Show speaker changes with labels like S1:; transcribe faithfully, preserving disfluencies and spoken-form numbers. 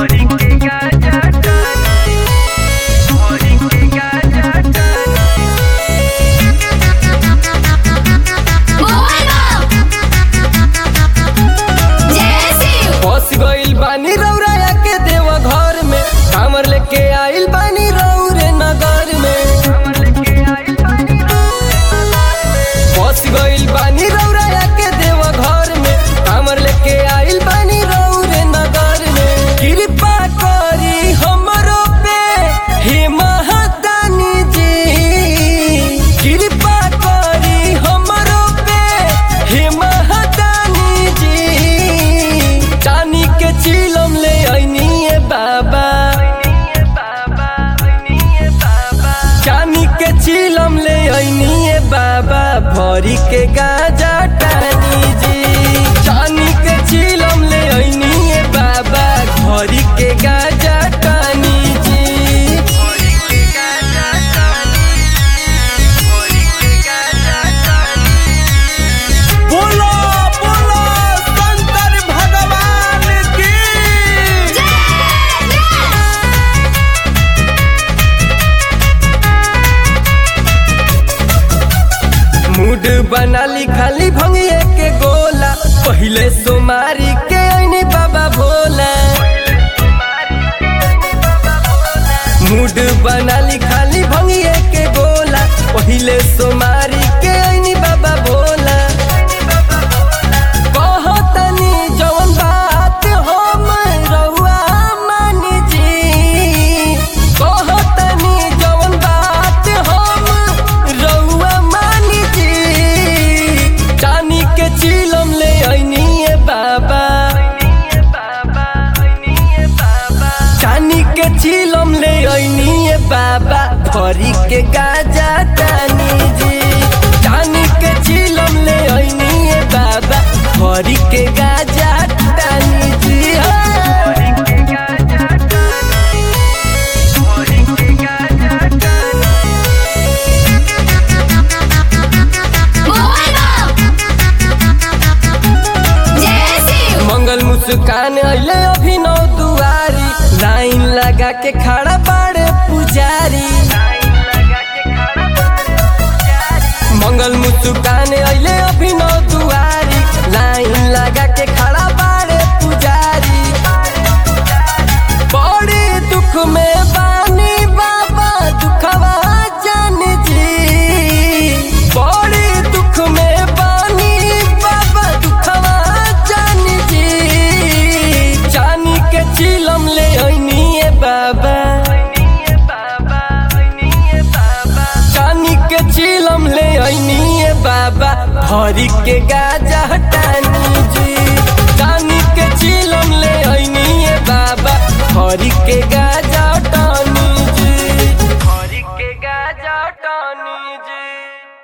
S1: बानी रौरा के देवा घर में कामर लेके आइल बानी रौरे नगर में फंस गइल बानी रौरा के देवा घर में कामर लेके आइल बानी रौरे नगर में कृपा करी हमरो पे हे महादानी जी कृपा करी हमरो पे हे महादानी जी चानी के चिलम ले आइनी ए बाबा चानी के चिलम ले आइनी ए बाबा भरी के गाजा टानी जी चानी के चिलम ले आइनी ए बाबा भरी के गाजा टानी जी बोलो बोलो शंकर भगवान की मूड बनाली खाली भंगिए के गोला पहिले सोमारी के आईने बाबा भोला मूड बनाली खाली भंगिए के गोला पहिले सोमारी के आईने बाबा भोला कहतनी जवन बात हम रहुआ मानी जी कहतनी जवन बात हम रहुआ मानी जी चानी के चिलम ले आइनी ए बाबा चानी के चिलम ले आइनी ए बाबा भरी के गाजा टानी जी चानी के चिलम ले आइनी ए बाबा भरी के गाजा टानी जी मंगल मुस्कान अइले अभिनव दुआरी लाइन लगा के खड़ा बाड़े पुजारी मंगल मुस्कान अइले अभिनव दुआरी लाइन लगा के खड़ा बाड़े पुजारी बड़े दुख में बानी बाबा दुखवा जान जी बड़े दुख में बानी बाबा दुखवा जान जी चानी के चिलम ले आइनी ए बाबा चानी के चिलम ले आइनी ए बाबा भरी के गाजा टानी जी चानी के चिलम ले आइनी ए बाबा भरी के गाजा